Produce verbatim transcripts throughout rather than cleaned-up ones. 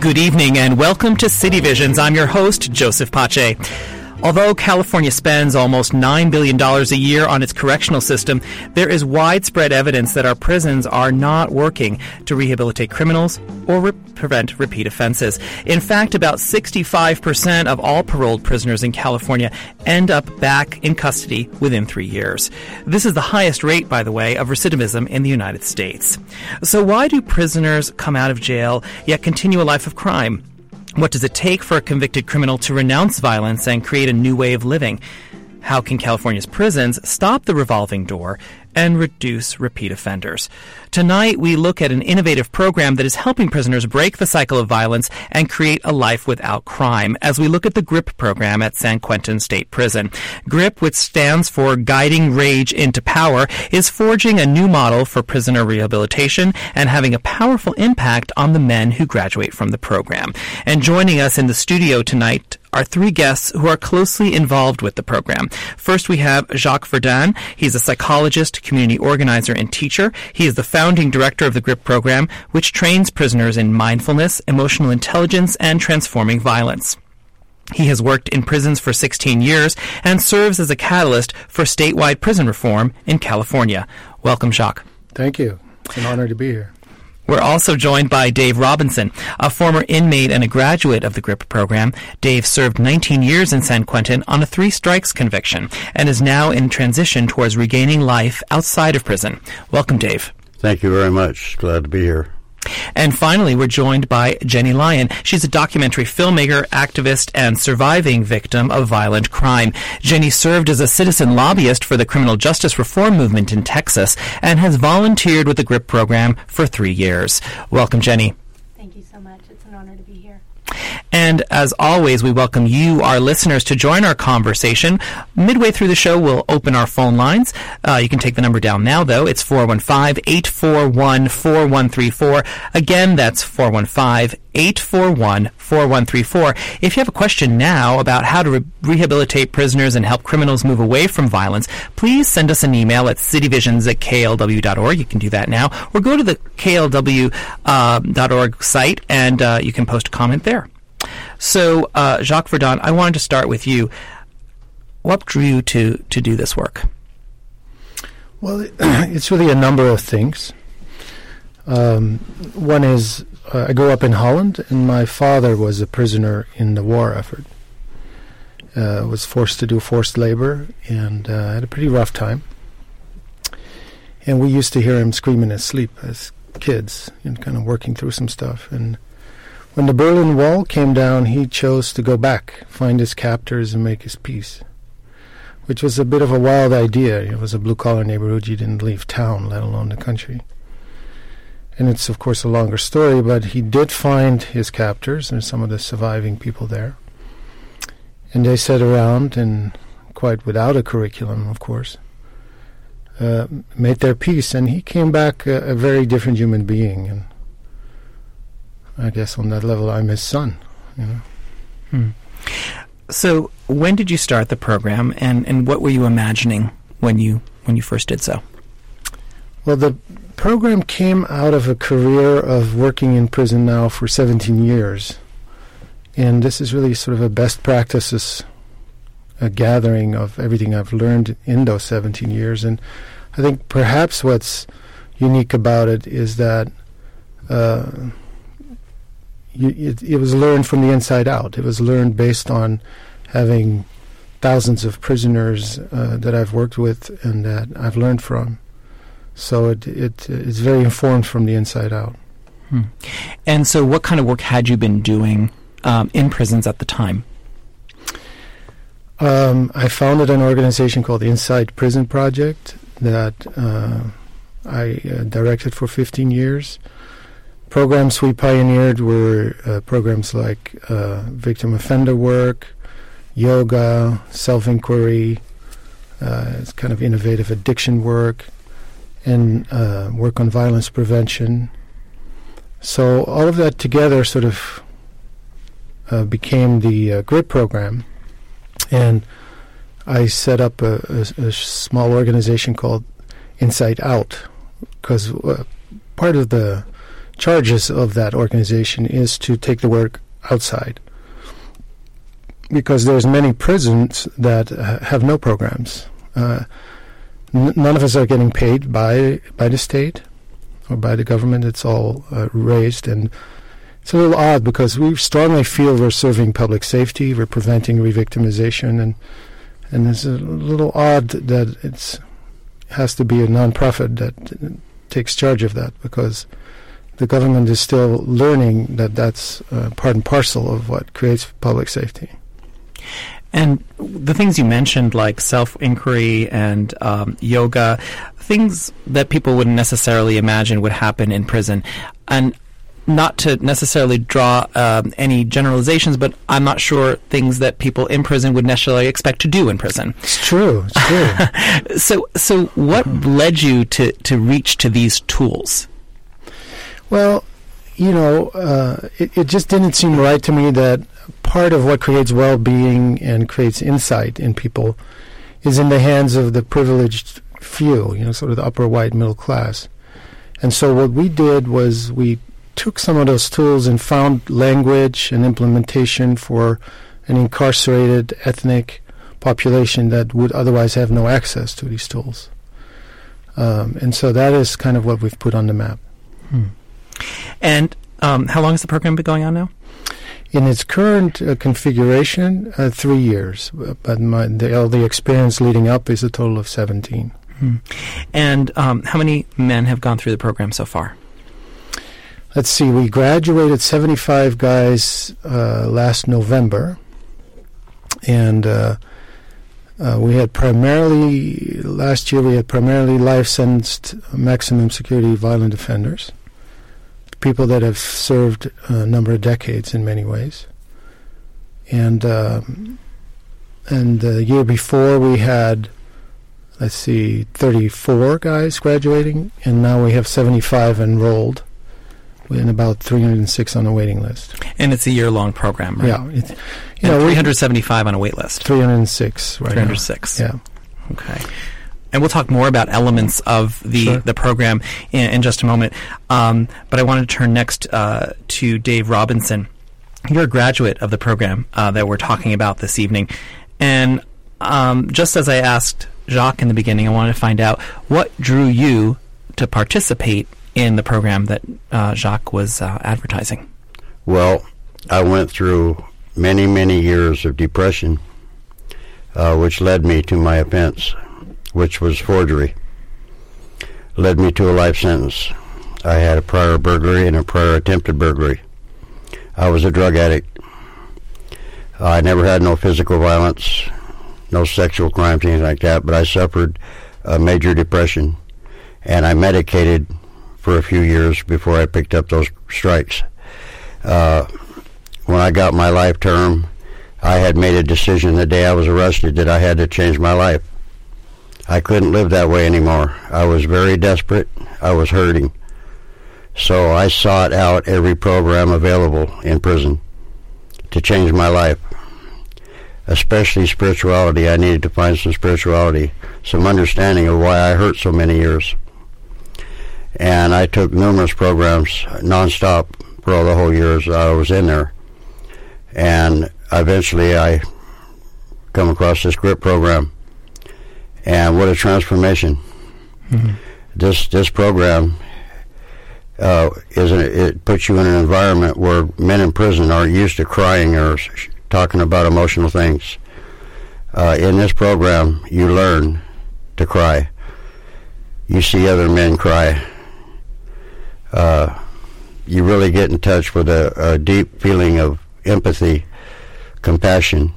Good evening and welcome to City Visions. I'm your host, Joseph Pache. Although California spends almost nine billion dollars a year on its correctional system, there is widespread evidence that our prisons are not working to rehabilitate criminals or re- prevent repeat offenses. In fact, about sixty-five percent of all paroled prisoners in California end up back in custody within three years. This is the highest rate, by the way, of recidivism in the United States. So why do prisoners come out of jail yet continue a life of crime? What does it take for a convicted criminal to renounce violence and create a new way of living? How can California's prisons stop the revolving door and reduce repeat offenders? Tonight, we look at an innovative program that is helping prisoners break the cycle of violence and create a life without crime, as we look at the GRIP program at San Quentin State Prison. GRIP, which stands for Guiding Rage into Power, is forging a new model for prisoner rehabilitation and having a powerful impact on the men who graduate from the program. And joining us in the studio tonight are three guests who are closely involved with the program. First, we have Jacques Verdun. He's a psychologist, community organizer, and teacher. He is the founding director of the GRIP program, which trains prisoners in mindfulness, emotional intelligence, and transforming violence. He has worked in prisons for sixteen years and serves as a catalyst for statewide prison reform in California. Welcome, Jacques. Thank you. It's an honor to be here. We're also joined by Dave Robinson, a former inmate and a graduate of the GRIP program. Dave served nineteen years in San Quentin on a three strikes conviction and is now in transition towards regaining life outside of prison. Welcome, Dave. Thank you very much. Glad to be here. And finally, we're joined by Jenny Lyon. She's a documentary filmmaker, activist, and surviving victim of violent crime. Jenny served as a citizen lobbyist for the criminal justice reform movement in Texas and has volunteered with the GRIP program for three years. Welcome, Jenny. Thank you so much. It's an honor to be here. And as always, we welcome you, our listeners, to join our conversation. Midway through the show, we'll open our phone lines. Uh, you can take the number down now, though. It's four one five, eight four one, four one three four. Again, that's four one five, eight four one, four one three four. If you have a question now about how to re- rehabilitate prisoners and help criminals move away from violence, please send us an email at cityvisions at k l w dot org. You can do that now. Or go to the k l w dot org uh, site, and uh, you can post a comment there. So, uh, Jacques Verdun, I wanted to start with you. What drew you to, to do this work? Well, it, it's really a number of things. Um, one is uh, I grew up in Holland, and my father was a prisoner in the war effort. Uh, was forced to do forced labor and uh, had a pretty rough time. And we used to hear him scream in his sleep as kids and kind of working through some stuff. And when the Berlin Wall came down, he chose to go back, find his captors, and make his peace, which was a bit of a wild idea. It was a blue-collar neighborhood. You didn't leave town, let alone the country. And it's, of course, a longer story, but he did find his captors and some of the surviving people there. And they sat around, and quite without a curriculum, of course, uh, made their peace. And he came back a, a very different human being. And I guess on that level, I'm his son. You know. Hmm. So, when did you start the program, and, and what were you imagining when you when you first did so? Well, the program came out of a career of working in prison now for seventeen years, and this is really sort of a best practices, a gathering of everything I've learned in those seventeen years. And I think perhaps what's unique about it is that. Uh, You, it, it was learned from the inside out. It was learned based on having thousands of prisoners uh, that I've worked with and that I've learned from. So it, it it's very informed from the inside out. Hmm. And so what kind of work had you been doing um, in prisons at the time? Um, I founded an organization called the Inside Prison Project that uh, I uh, directed for fifteen years. Programs we pioneered were uh, programs like uh, victim offender work, yoga, self-inquiry, uh, it's kind of innovative addiction work, and uh, work on violence prevention. So all of that together sort of uh, became the uh, GRIP program. And I set up a, a, a small organization called Inside Out, because uh, part of the charges of that organization is to take the work outside, because there's many prisons that uh, have no programs. Uh, n- none of us are getting paid by by the state or by the government. It's all uh, raised, and it's a little odd because we strongly feel we're serving public safety, we're preventing re-victimization, and and it's a little odd that it's has to be a nonprofit that takes charge of that, because the government is still learning that that's uh, part and parcel of what creates public safety. And the things you mentioned, like self-inquiry and um, yoga, things that people wouldn't necessarily imagine would happen in prison. And not to necessarily draw um, any generalizations, but I'm not sure things that people in prison would necessarily expect to do in prison. It's true. It's true. so, so what mm-hmm. led you to, to reach to these tools? Well, you know, uh, it, it just didn't seem right to me that part of what creates well-being and creates insight in people is in the hands of the privileged few, you know, sort of the upper white middle class. And so what we did was we took some of those tools and found language and implementation for an incarcerated ethnic population that would otherwise have no access to these tools. Um, and so that is kind of what we've put on the map. Hmm. And um, how long has the program been going on now? In its current uh, configuration, uh, three years. But my, the, all the experience leading up is a total of seventeen. Hmm. And um, how many men have gone through the program so far? Let's see, we graduated seventy-five guys uh, last November, and uh, uh, we had primarily, last year we had primarily life-sentenced maximum security violent offenders, people that have served a number of decades in many ways. And, um, and the year before we had, let's see, thirty-four guys graduating, and now we have seventy-five enrolled, and about three hundred six on the waiting list. And it's a year-long program, right? Yeah. It's, you know, three hundred seventy-five on a wait list. three hundred six right three hundred six now. Yeah. Okay. And we'll talk more about elements of the, sure. the program in, in just a moment. Um, but I wanted to turn next uh, to Dave Robinson. You're a graduate of the program uh, that we're talking about this evening. And um, just as I asked Jacques in the beginning, I wanted to find out what drew you to participate in the program that uh, Jacques was uh, advertising. Well, I went through many, many years of depression, uh, which led me to my offense, which was forgery. Led me to a life sentence. I had a prior burglary and a prior attempted burglary. I was a drug addict. I never had no physical violence, no sexual crimes, anything like that, but I suffered a major depression, and I medicated for a few years before I picked up those strikes. Uh, when I got my life term, I had made a decision the day I was arrested that I had to change my life. I couldn't live that way anymore. I was very desperate. I was hurting. So I sought out every program available in prison to change my life, especially spirituality. I needed to find some spirituality, some understanding of why I hurt so many years. And I took numerous programs nonstop for all the whole years I was in there. And eventually I come across this GRIP program. And what a transformation. Mm-hmm. This this program, uh, is an, it puts you in an environment where men in prison aren't used to crying or sh- talking about emotional things. Uh, in this program, you learn to cry. You see other men cry. Uh, you really get in touch with a, a deep feeling of empathy, compassion,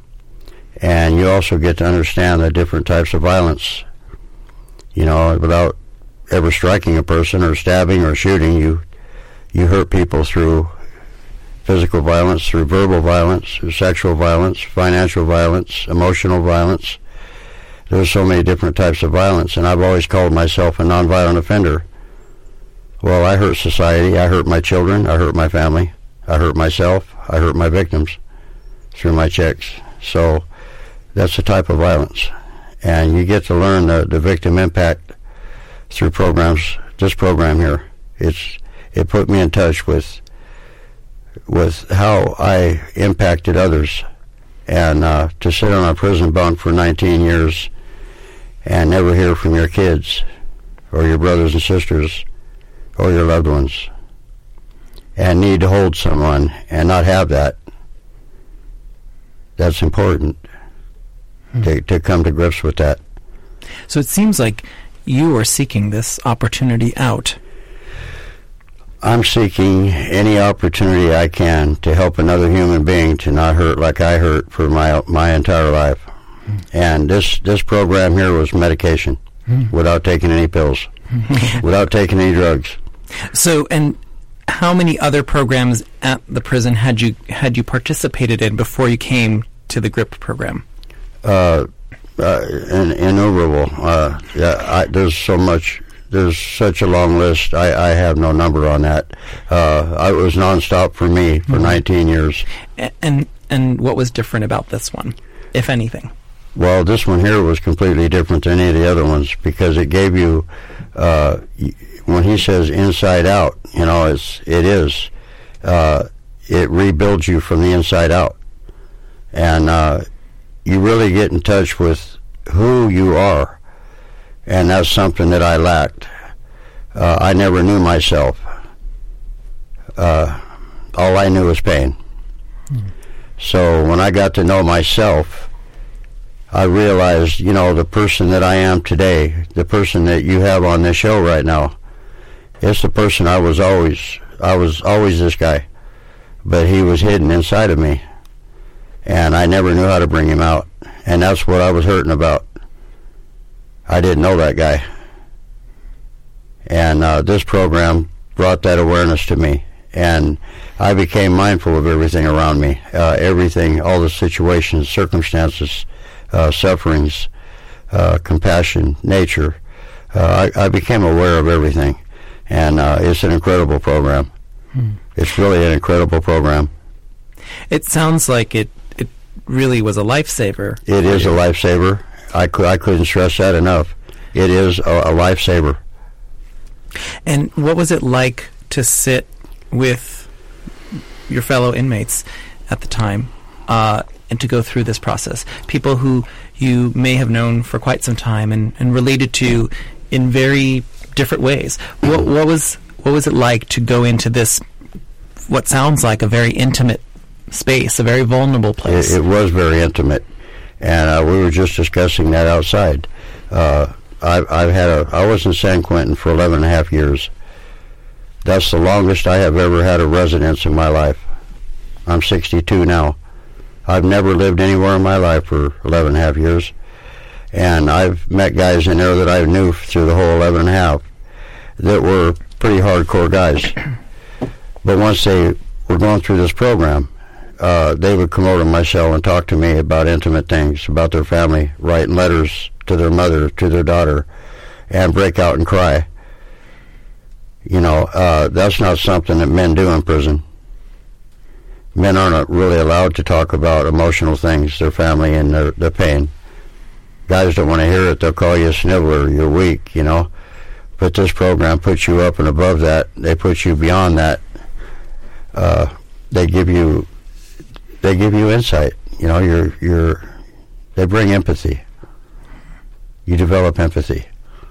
and you also get to understand the different types of violence. You know, without ever striking a person or stabbing or shooting, you you hurt people through physical violence, through verbal violence, through sexual violence, financial violence, emotional violence. There's so many different types of violence, and I've always called myself a nonviolent offender. Well, I hurt society, I hurt my children, I hurt my family, I hurt myself, I hurt my victims through my checks. So that's the type of violence. And you get to learn the, the victim impact through programs, this program here. It's it put me in touch with with how I impacted others. And uh, to sit on a prison bunk for nineteen years and never hear from your kids or your brothers and sisters or your loved ones, and need to hold someone and not have that, that's important hmm. to, to come to grips with that. So it seems like you are seeking this opportunity out. I'm seeking any opportunity I can to help another human being to not hurt like I hurt for my my entire life. Mm. And this, this program here was medication, mm. without taking any pills, without taking any drugs. So, and how many other programs at the prison had you had you participated in before you came to the GRIP program? Uh, uh, in, innumerable. Uh, yeah, I, there's so much. There's such a long list. I, I have no number on that. Uh, it was nonstop for me for mm-hmm. nineteen years. And and what was different about this one, if anything? Well, this one here was completely different than any of the other ones because it gave you, uh, when he says inside out, you know, it's it is, uh, it rebuilds you from the inside out, and uh, you really get in touch with who you are. And that's something that I lacked. Uh, I never knew myself. Uh, all I knew was pain. Mm. So when I got to know myself, I realized, you know, the person that I am today, the person that you have on this show right now, it's the person I was always. I was always this guy. But he was hidden inside of me. And I never knew how to bring him out. And that's what I was hurting about. I didn't know that guy. And uh, this program brought that awareness to me. And I became mindful of everything around me, uh, everything, all the situations, circumstances, uh, sufferings, uh, compassion, nature. Uh, I, I became aware of everything. And uh, it's an incredible program. Hmm. It's really an incredible program. It sounds like it, it really was a lifesaver. It is a lifesaver. I, cou- I couldn't stress that enough. It is a, a lifesaver. And what was it like to sit with your fellow inmates at the time uh, and to go through this process? People who you may have known for quite some time and, and related to in very different ways. What, what was what was it like to go into this, what sounds like a very intimate space, a very vulnerable place? It, it was very intimate. And uh, we were just discussing that outside. Uh, I've, I've had a, I was in San Quentin for eleven and a half years. That's the longest I have ever had a residence in my life. I'm sixty-two now. I've never lived anywhere in my life for eleven and a half years. And I've met guys in there that I knew through the whole eleven and a half that were pretty hardcore guys. But once they were going through this program, Uh, they would come over to my cell and talk to me about intimate things, about their family, writing letters to their mother, to their daughter, and break out and cry. You know, uh, that's not something that men do in prison. Men aren't really allowed to talk about emotional things, their family and their, their pain. Guys don't want to hear it. They'll call you a sniveler, you're weak, you know. But this program puts you up and above that. They put you beyond that. Uh, they give you... They give you insight. You know, you're, you're, they bring empathy. You develop empathy.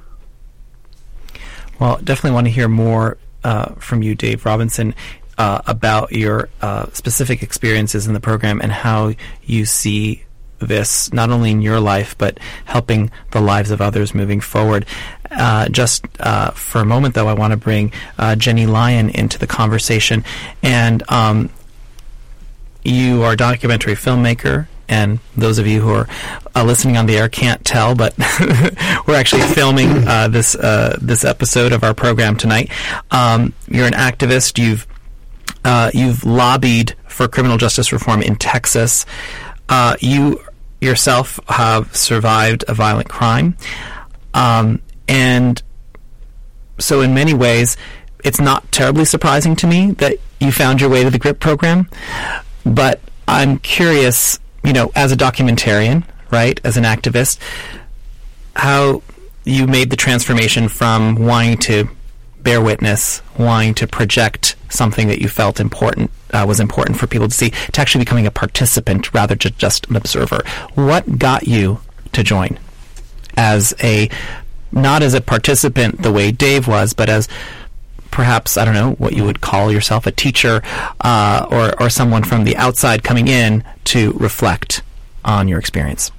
Well, definitely want to hear more uh, from you, Dave Robinson, uh, about your uh, specific experiences in the program and how you see this not only in your life but helping the lives of others moving forward. Uh, just uh, for a moment, though, I want to bring uh, Jenny Lyon into the conversation. And um, you are a documentary filmmaker, and those of you who are uh, listening on the air can't tell, but we're actually filming uh, this uh, this episode of our program tonight. Um, you're an activist. You've uh, you've lobbied for criminal justice reform in Texas. Uh, you yourself have survived a violent crime, um, and so in many ways, it's not terribly surprising to me that you found your way to the GRIP program. But I'm curious, you know, as a documentarian, right, as an activist, how you made the transformation from wanting to bear witness, wanting to project something that you felt important uh, was important for people to see, to actually becoming a participant rather than just an observer. What got you to join as a, not as a participant the way Dave was, but as perhaps, I don't know, what you would call yourself, a teacher uh, or, or someone from the outside coming in to reflect on your experience?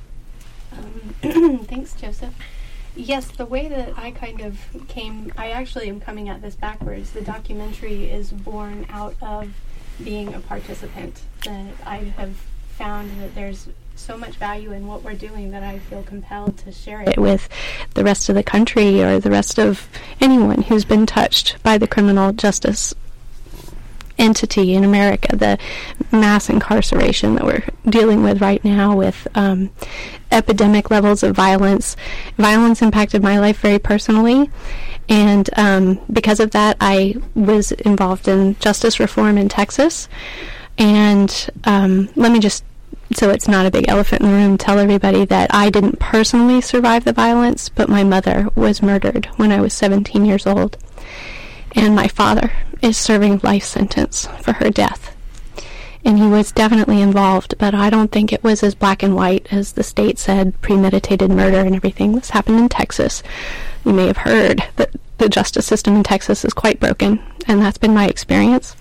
Um, thanks, Joseph. Yes, the way that I kind of came, I actually am coming at this backwards. The documentary is born out of being a participant. That I have found that there's so much value in what we're doing that I feel compelled to share it with the rest of the country or the rest of anyone who's been touched by the criminal justice entity in America, the mass incarceration that we're dealing with right now with um, epidemic levels of violence. Violence impacted my life very personally, and um, because of that, I was involved in justice reform in Texas. And um, let me just, so it's not a big elephant in the room, tell everybody that I didn't personally survive the violence, but my mother was murdered when I was seventeen years old. And my father is serving life sentence for her death. And he was definitely involved, but I don't think it was as black and white as the state said, premeditated murder and everything. This happened in Texas. You may have heard that the justice system in Texas is quite broken, and that's been my experience.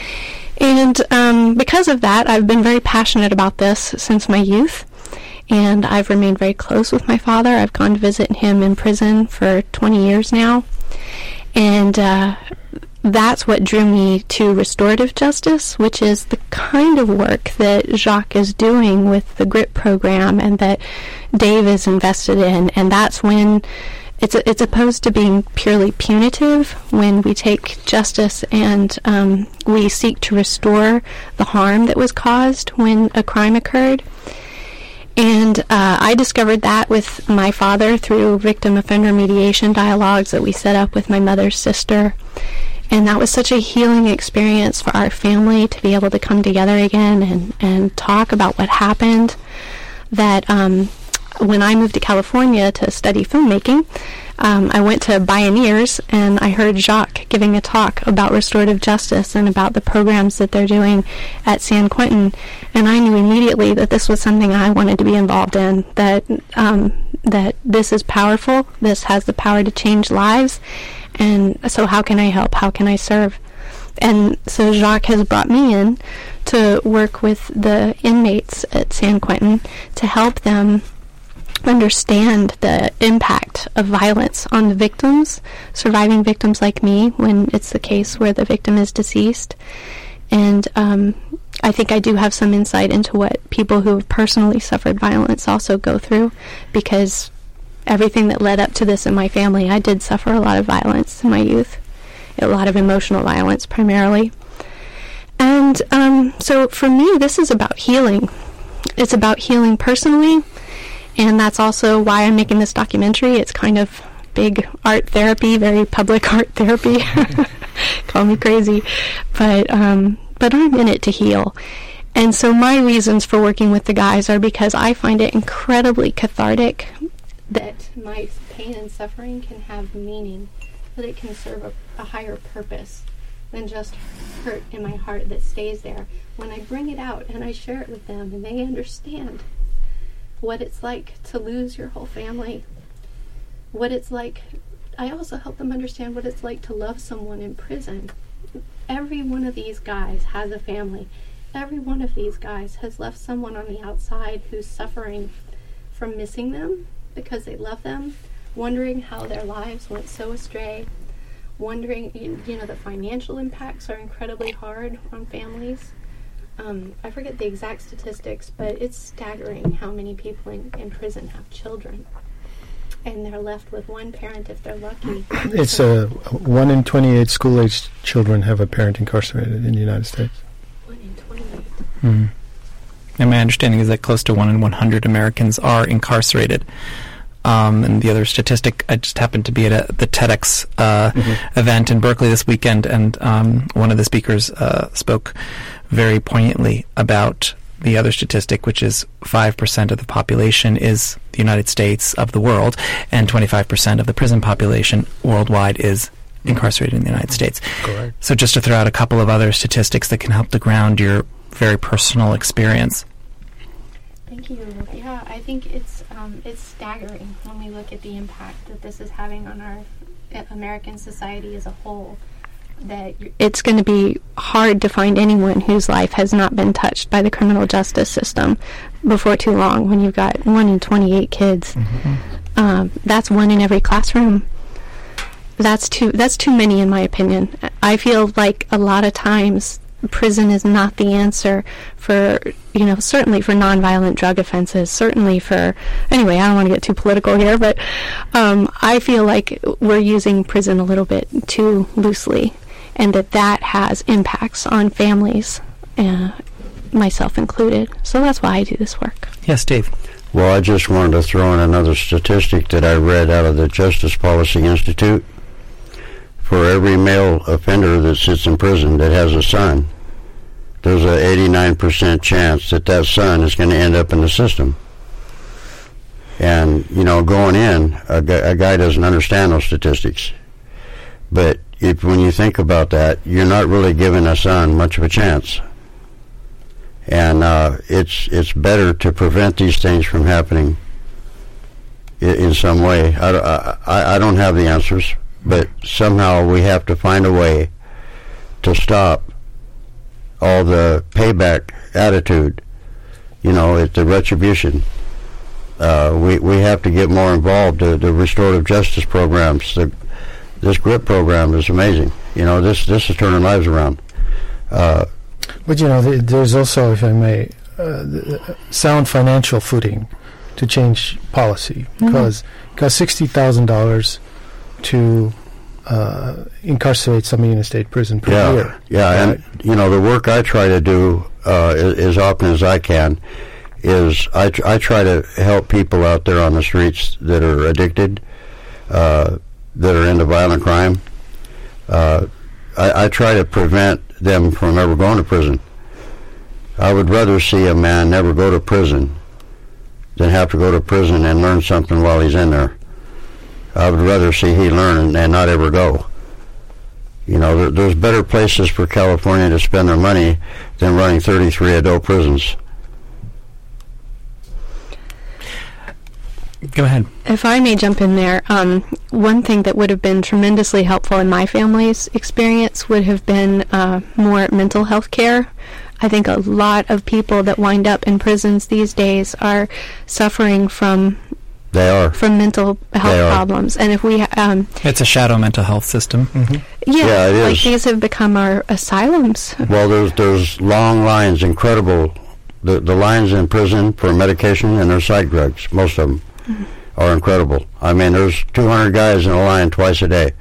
And um, because of that, I've been very passionate about this since my youth, and I've remained very close with my father. I've gone to visit him in prison for twenty years now. And uh, that's what drew me to restorative justice, which is the kind of work that Jacques is doing with the GRIP program and that Dave is invested in. And that's when it's a, it's opposed to being purely punitive, when we take justice and um, we seek to restore the harm that was caused when a crime occurred. And uh, I discovered that with my father through victim offender mediation dialogues that we set up with my mother's sister. And that was such a healing experience for our family to be able to come together again and, and talk about what happened, that um, when I moved to California to study filmmaking, um, I went to Bioneers and I heard Jacques giving a talk about restorative justice and about the programs that they're doing at San Quentin, and I knew immediately that this was something I wanted to be involved in, that um, that this is powerful, this has the power to change lives, and so how can I help, how can I serve? And so Jacques has brought me in to work with the inmates at San Quentin to help them understand the impact of violence on the victims, surviving victims like me, when it's the case where the victim is deceased. And um, I think I do have some insight into what people who have personally suffered violence also go through, because everything that led up to this in my family, I did suffer a lot of violence in my youth, a lot of emotional violence primarily. And um, so for me, this is about healing. It's about healing personally. And that's also why I'm making this documentary. It's kind of big art therapy, very public art therapy. Call me crazy. But um, but I'm in it to heal. And so my reasons for working with the guys are because I find it incredibly cathartic that my pain and suffering can have meaning, that it can serve a, a higher purpose than just hurt in my heart that stays there. When I bring it out and I share it with them and they understand what it's like to lose your whole family, what it's like, I also help them understand what it's like to love someone in prison. Every one of these guys has a family. Every one of these guys has left someone on the outside who's suffering from missing them because they love them, wondering how their lives went so astray, wondering, you know, the financial impacts are incredibly hard on families. Um, I forget the exact statistics, but it's staggering how many people in, in prison have children. And they're left with one parent if they're lucky. It's uh, one in twenty-eight school-aged children have a parent incarcerated in the United States. One in twenty-eight. Mm-hmm. And my understanding is that close to one in one hundred Americans are incarcerated. Um, and the other statistic, I just happened to be at a, the TEDx uh, mm-hmm. event in Berkeley this weekend, and um, one of the speakers uh, spoke very poignantly about the other statistic, which is five percent of the population is the United States of the world, and twenty-five percent of the prison population worldwide is incarcerated in the United States. Correct. So just to throw out a couple of other statistics that can help to ground your very personal experience. Thank you. Yeah, I think it's um, it's staggering when we look at the impact that this is having on our uh, American society as a whole. That it's going to be hard to find anyone whose life has not been touched by the criminal justice system before too long. When you've got one in twenty-eight kids, mm-hmm. um, that's one in every classroom. That's too. That's too many, in my opinion. I feel like a lot of times prison is not the answer for, you know, certainly for nonviolent drug offenses, certainly for, anyway, I don't want to get too political here, but um, I feel like we're using prison a little bit too loosely, and that that has impacts on families, uh, myself included. So that's why I do this work. Yes, Dave. Well, I just wanted to throw in another statistic that I read out of the Justice Policy Institute. For every male offender that sits in prison that has a son, there's an eighty-nine percent chance that that son is going to end up in the system. And, you know, going in, a, gu- a guy doesn't understand those statistics. But if when you think about that, you're not really giving a son much of a chance. And uh, it's it's better to prevent these things from happening in, in some way. I, I, I don't have the answers. But somehow we have to find a way to stop all the payback attitude, you know, it's the retribution. Uh, we we have to get more involved. The, the restorative justice programs, the, this GRIP program is amazing. You know, this this is turning lives around. Uh, but, you know, th- there's also, if I may, uh, the sound financial footing to change policy. Mm-hmm. Because because sixty thousand dollars to uh, incarcerate somebody in a state prison per yeah, year. Yeah, right? And, you know, the work I try to do uh, as, as often as I can is I, tr- I try to help people out there on the streets that are addicted, uh, that are into violent crime. Uh, I, I try to prevent them from ever going to prison. I would rather see a man never go to prison than have to go to prison and learn something while he's in there. I would rather see he learn and, and not ever go. You know, there, there's better places for California to spend their money than running thirty-three adult prisons. Go ahead. If I may jump in there, um, one thing that would have been tremendously helpful in my family's experience would have been uh, more mental health care. I think a lot of people that wind up in prisons these days are suffering from They are. from mental health problems. And if we... Um, it's a shadow mental health system. Mm-hmm. Yeah, yeah it like is. These have become our asylums. Well, there's there's long lines, incredible. The, the lines in prison for medication and their psych drugs, most of them, mm-hmm. are incredible. I mean, there's two hundred guys in a line twice a day.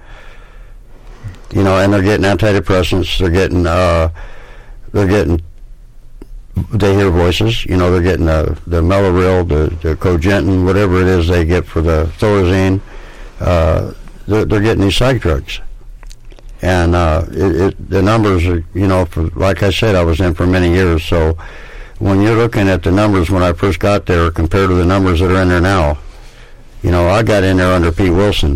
You know, and they're getting antidepressants, they're getting... Uh, they're getting... They hear voices, you know, they're getting the, the Mellaril, the, the Cogentin, whatever it is they get for the Thorazine. Uh, they're, they're getting these psych drugs. And uh, it, it, the numbers are, you know, for, like I said, I was in for many years. So when you're looking at the numbers when I first got there compared to the numbers that are in there now, you know, I got in there under Pete Wilson.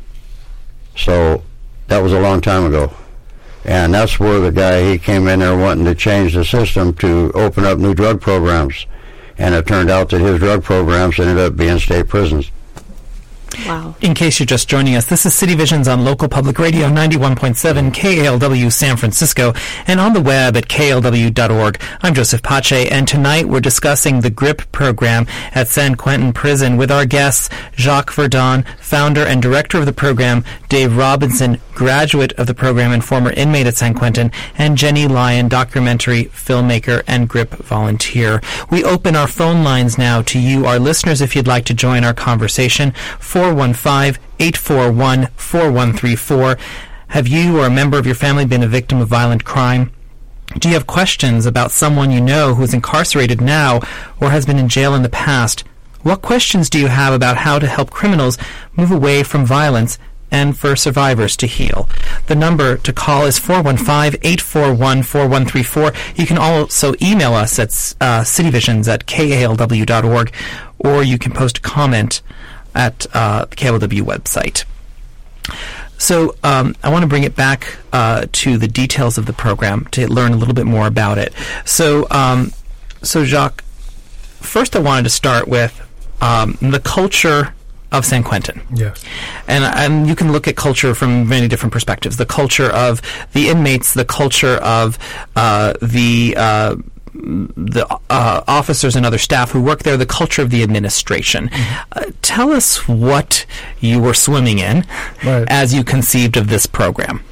So that was a long time ago. And that's where the guy, he came in there wanting to change the system to open up new drug programs. And it turned out that his drug programs ended up being state prisons. Wow. In case you're just joining us, this is City Visions on Local Public Radio ninety-one point seven K A L W San Francisco and on the web at K L W dot org. I'm Joseph Pache, and tonight we're discussing the GRIP program at San Quentin Prison with our guests Jacques Verdon, founder and director of the program, Dave Robinson, graduate of the program and former inmate at San Quentin, and Jenny Lyon, documentary filmmaker and GRIP volunteer. We open our phone lines now to you, our listeners, if you'd like to join our conversation. four one five, eight four one, four one three four. Have you or a member of your family been a victim of violent crime? Do you have questions about someone you know who's incarcerated now or has been in jail in the past? What questions do you have about how to help criminals move away from violence and for survivors to heal? The number to call is four one five, eight four one, four one three four. You can also email us at uh, cityvisions at K A L W dot org, or you can post a comment at uh, the K L W website. So um, I want to bring it back uh, to the details of the program to learn a little bit more about it. So, um, so Jacques, first I wanted to start with um, the culture of San Quentin. Yes. And, and you can look at culture from many different perspectives. The culture of the inmates, the culture of uh, the uh, the uh, officers and other staff who work there, the culture of the administration. Mm-hmm. Uh, tell us what you were swimming in right. as you conceived of this program.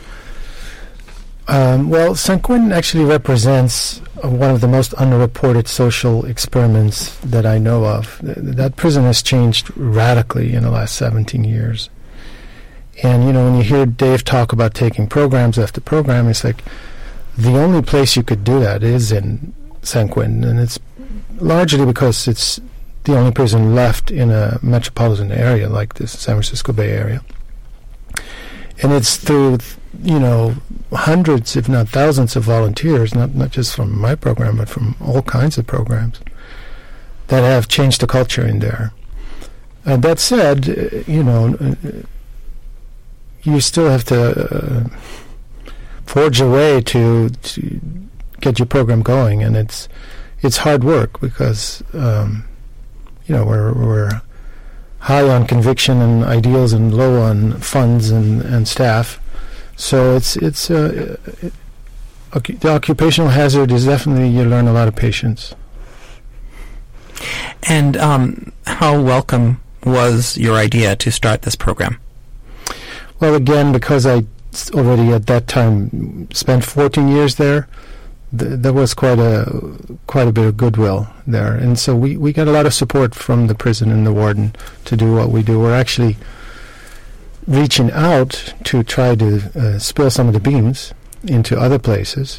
Um, well, San Quentin actually represents uh, one of the most underreported social experiments that I know of. Th- that prison has changed radically in the last seventeen years. And, you know, when you hear Dave talk about taking programs after program, it's like the only place you could do that is in San Quentin. And it's largely because it's the only prison left in a metropolitan area like this San Francisco Bay Area. And it's through, you know, hundreds, if not thousands, of volunteers, not not just from my program, but from all kinds of programs, that have changed the culture in there. Uh, that said, uh, you know, uh, you still have to uh, forge a way to to get your program going, and it's it's hard work because um, you know we're we're. high on conviction and ideals and low on funds and, and staff. So it's it's uh, it, ocu- the occupational hazard is definitely you learn a lot of patience. And um, how welcome was your idea to start this program? Well, again, because I already at that time spent fourteen years there, th- there was quite a quite a bit of goodwill there, and so we, we got a lot of support from the prison and the warden to do what we do. We're actually reaching out to try to uh, spill some of the beams into other places,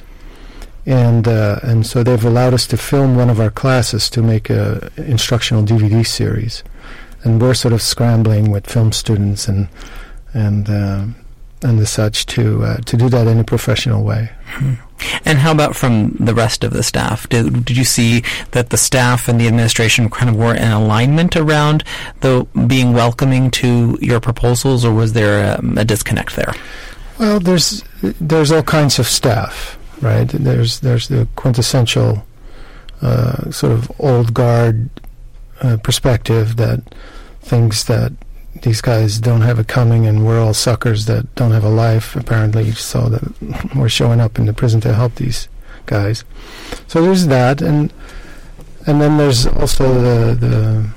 and uh, and so they've allowed us to film one of our classes to make a instructional D V D series, and we're sort of scrambling with film students and and uh, and the such to uh, to do that in a professional way. Hmm. And how about from the rest of the staff? Did, did you see that the staff and the administration kind of were in alignment around the being welcoming to your proposals, or was there um, a disconnect there? Well, there's there's all kinds of staff, right? There's there's the quintessential uh, sort of old guard uh, perspective that thinks that these guys don't have it coming and we're all suckers that don't have a life, apparently, so that we're showing up in the prison to help these guys. So there's that, and and then there's also the the,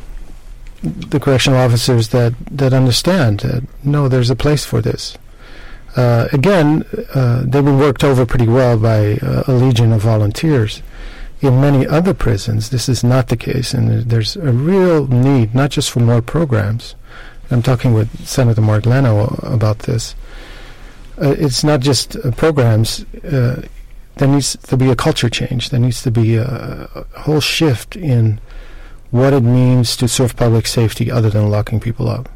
the correctional officers that, that understand that, no, there's a place for this. Uh, again, uh, they've been worked over pretty well by uh, a legion of volunteers. In many other prisons, this is not the case, and there's a real need, not just for more programs. I'm talking with Senator Mark Leno about this. Uh, it's not just uh, programs. Uh, there needs to be a culture change. There needs to be a, a whole shift in what it means to serve public safety other than locking people up.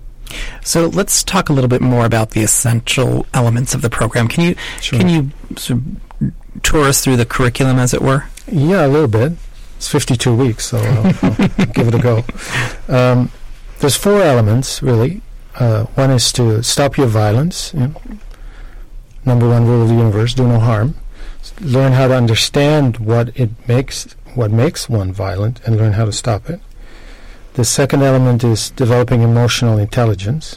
So let's talk a little bit more about the essential elements of the program. Can you Sure. can you sort of tour us through the curriculum, as it were? Yeah, a little bit. It's fifty-two weeks, so I'll, I'll give it a go. Um, There's four elements, really. Uh, one is to stop your violence. You know, number one rule of the universe: do no harm. S- learn how to understand what it makes, what makes one violent, and learn how to stop it. The second element is developing emotional intelligence,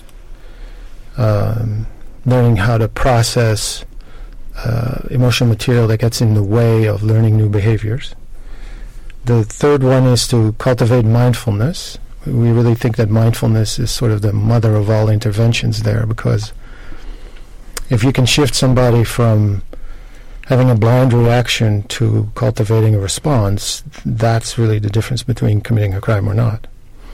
um, learning how to process uh, emotional material that gets in the way of learning new behaviors. The third one is to cultivate mindfulness. We really think that mindfulness is sort of the mother of all interventions there, because if you can shift somebody from having a blind reaction to cultivating a response, that's really the difference between committing a crime or not.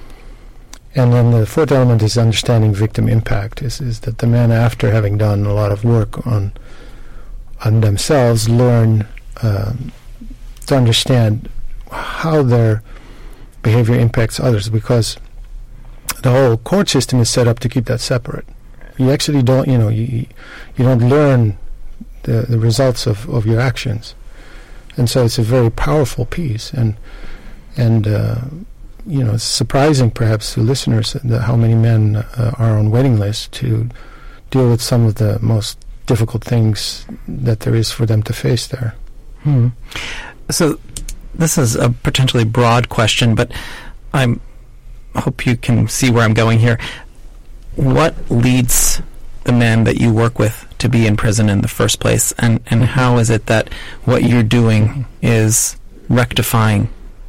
And then the fourth element is understanding victim impact, is, is that the men, after having done a lot of work on on themselves, learn um, to understand how their behavior impacts others, because the whole court system is set up to keep that separate. You actually don't, you know, you you don't learn the the results of, of your actions, and so it's a very powerful piece. And and uh, you know, it's surprising perhaps to listeners that how many men uh, are on waiting lists to deal with some of the most difficult things that there is for them to face there. Hmm. So this is a potentially broad question, but I hope you can see where I'm going here. What leads the men that you work with to be in prison in the first place, and, and how is it that what you're doing is rectifying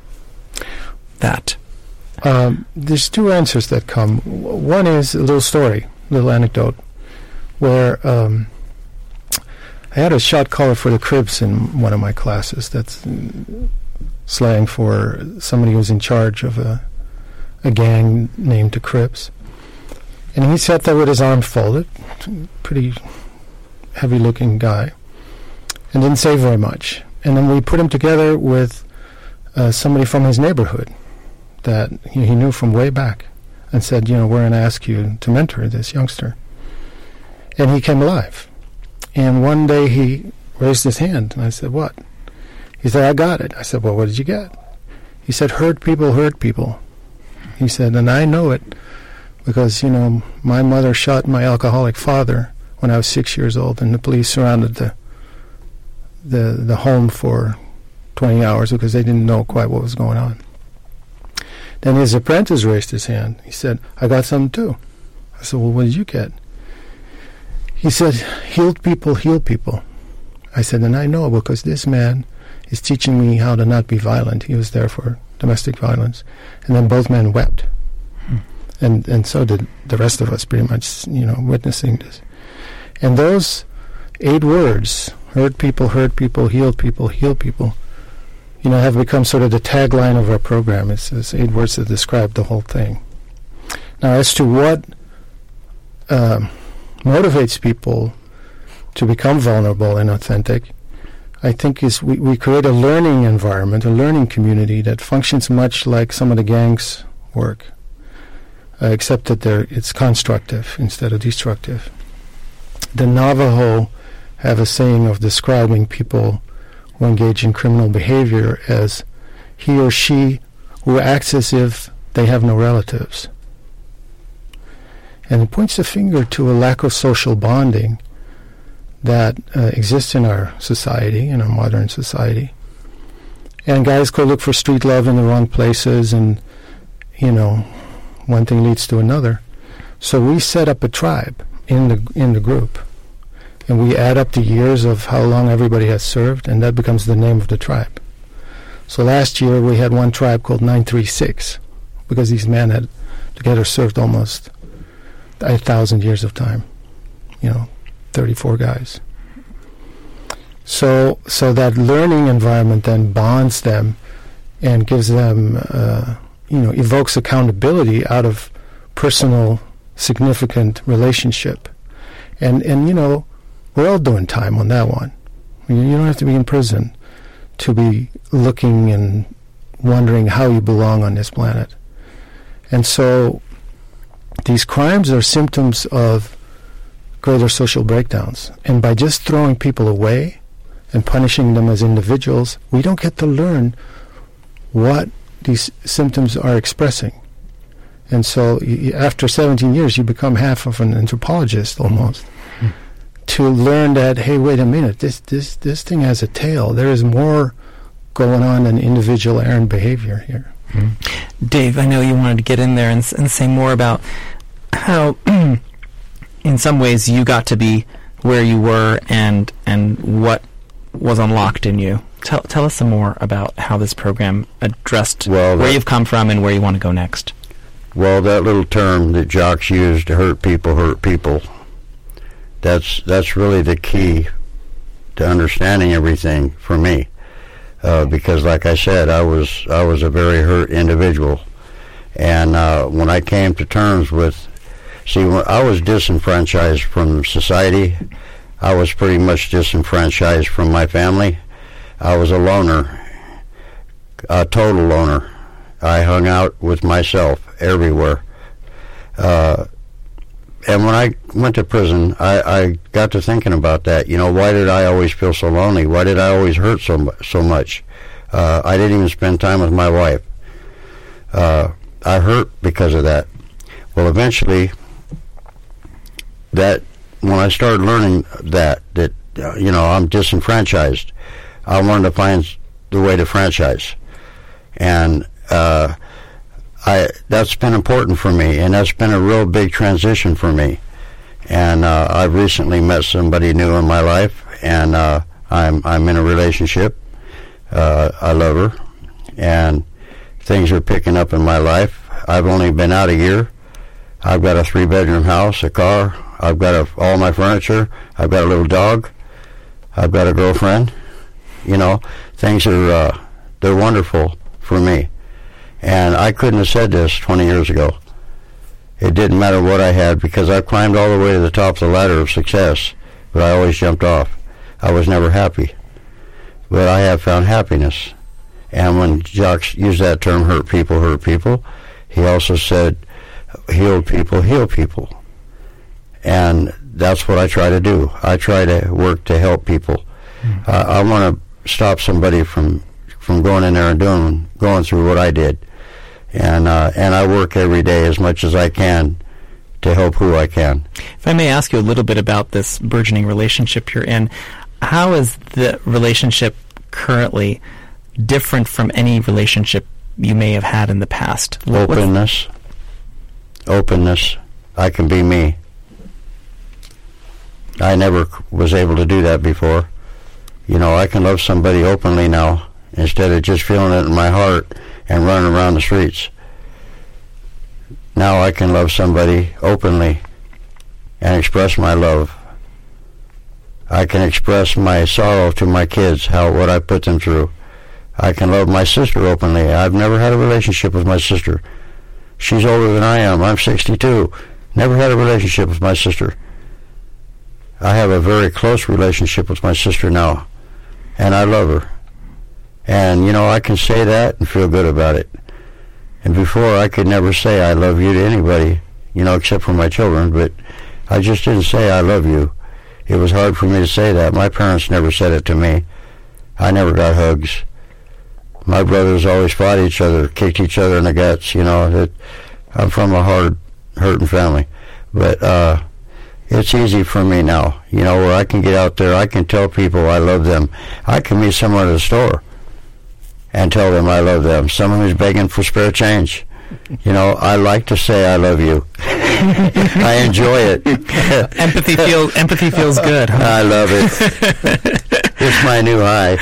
that? Um, there's two answers that come. W- One is a little story, a little anecdote, where um, I had a shot caller for the Crips in one of my classes. That's uh, slang for somebody who's in charge of a, a gang named the Crips. And he sat there with his arms folded, pretty heavy-looking guy, and didn't say very much. And then we put him together with uh, somebody from his neighborhood that he, he knew from way back, and said, you know, we're going to ask you to mentor this youngster. And he came alive. And one day he raised his hand, and I said, what? He said, I got it. I said, well, what did you get? He said, hurt people, hurt people. He said, and I know it because, you know, my mother shot my alcoholic father when I was six years old, and the police surrounded the the the home for twenty hours because they didn't know quite what was going on. Then his apprentice raised his hand. He said, I got something too. I said, well, what did you get? He said, healed people, heal people. I said, and I know because this man is teaching me how to not be violent. He was there for domestic violence. And then both men wept. Hmm. And and so did the rest of us, pretty much, you know, witnessing this. And those eight words, hurt people, hurt people, heal people, heal people, you know, have become sort of the tagline of our program. It's, it's eight words that describe the whole thing. Now, as to what um, motivates people to become vulnerable and authentic, I think is we, we create a learning environment, a learning community that functions much like some of the gangs work, uh, except that they're, it's constructive instead of destructive. The Navajo have a saying of describing people who engage in criminal behavior as he or she who acts as if they have no relatives. And it points the finger to a lack of social bonding that uh, exists in our society, in our modern society. And guys go look for street love in the wrong places, and, you know, one thing leads to another. So we set up a tribe in the in the group, and we add up the years of how long everybody has served, and that becomes the name of the tribe. So last year we had one tribe called nine three six, because these men had together served almost a thousand years of time, you know, thirty-four guys. So so that learning environment then bonds them and gives them, uh, you know, evokes accountability out of personal, significant relationship. And, and you know, we're all doing time on that one. You, you don't have to be in prison to be looking and wondering how you belong on this planet. And so these crimes are symptoms of greater social breakdowns. And by just throwing people away and punishing them as individuals, we don't get to learn what these symptoms are expressing. And so y- after seventeen years, you become half of an anthropologist almost. Mm. To learn that, hey, wait a minute, this, this, this thing has a tail. There is more going on than individual errant behavior here. Mm. Dave, I know you wanted to get in there and, s- and say more about how in some ways you got to be where you were and and what was unlocked in you. Tell tell us some more about how this program addressed well, where that, you've come from and where you want to go next. Well, that little term that Jacques used, to hurt people, hurt people, that's that's really the key to understanding everything for me. Uh, because like I said, I was I was a very hurt individual. And uh, when I came to terms with See, when I was disenfranchised from society, I was pretty much disenfranchised from my family. I was a loner, a total loner. I hung out with myself everywhere. Uh, and when I went to prison, I, I got to thinking about that. You know, why did I always feel so lonely? Why did I always hurt so, so much? Uh, I didn't even spend time with my wife. Uh, I hurt because of that. Well, eventually, that when I started learning that, that uh, you know, I'm disenfranchised, I wanted to find the way to franchise. And uh, I that's been important for me, and that's been a real big transition for me. And uh, I've recently met somebody new in my life, and uh, I'm I'm in a relationship. Uh, I love her, and things are picking up in my life. I've only been out a year. I've got a three-bedroom house, a car. I've got a, all my furniture. I've got a little dog. I've got a girlfriend. You know, things are uh, they're wonderful for me. And I couldn't have said this twenty years ago. It didn't matter what I had, because I climbed all the way to the top of the ladder of success, but I always jumped off. I was never happy. But I have found happiness. And when Jacques used that term, hurt people, hurt people, he also said, healed people, heal people. And that's what I try to do. I try to work to help people. Mm-hmm. Uh, I want to stop somebody from from going in there and doing, going through what I did. And uh, and I work every day as much as I can to help who I can. If I may ask you a little bit about this burgeoning relationship you're in, how is the relationship currently different from any relationship you may have had in the past? What, Openness. Openness. I can be me. I never was able to do that before. You know, I can love somebody openly now instead of just feeling it in my heart and running around the streets. Now I can love somebody openly and express my love. I can express my sorrow to my kids, how what I put them through. I can love my sister openly. I've never had a relationship with my sister. She's older than I am. I'm sixty-two. Never had a relationship with my sister. I have a very close relationship with my sister now, and I love her. And, you know, I can say that and feel good about it. And before, I could never say I love you to anybody, you know, except for my children, but I just didn't say I love you. It was hard for me to say that. My parents never said it to me. I never got hugs. My brothers always fought each other, kicked each other in the guts, you know. It, I'm from a hard, hurting family. But uh, it's easy for me now, you know, where I can get out there, I can tell people I love them. I can meet someone at a store and tell them I love them. Someone who's begging for spare change. You know, I like to say I love you. I enjoy it. empathy feels empathy feels good. Huh? I love it. It's my new high.